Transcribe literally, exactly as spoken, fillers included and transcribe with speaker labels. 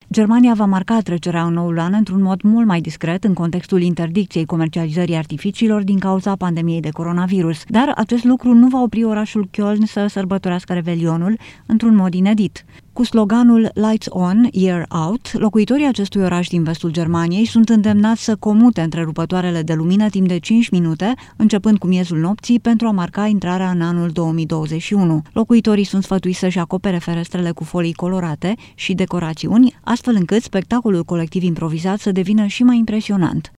Speaker 1: Germania va marca trecerea în noul an într-un mod mult mai discret în contextul interdicției comercializării artificiilor din cauza pandemiei de coronavirus, dar acest lucru nu va opri orașul Köln să sărbătorească Revelionul într-un mod inedit. Cu sloganul Lights On, Year Out, locuitorii acestui oraș din vestul Germaniei sunt îndemnați să comute întrerupătoarele de lumină timp de cinci minute, începând cu miezul nopții, pentru a marca intrarea în anul două mii douăzeci și unu. Locuitorii sunt sfătuiți să-și acopere ferestrele cu folii colorate și decorațiuni, astfel încât spectacolul colectiv improvizat să devină și mai impresionant.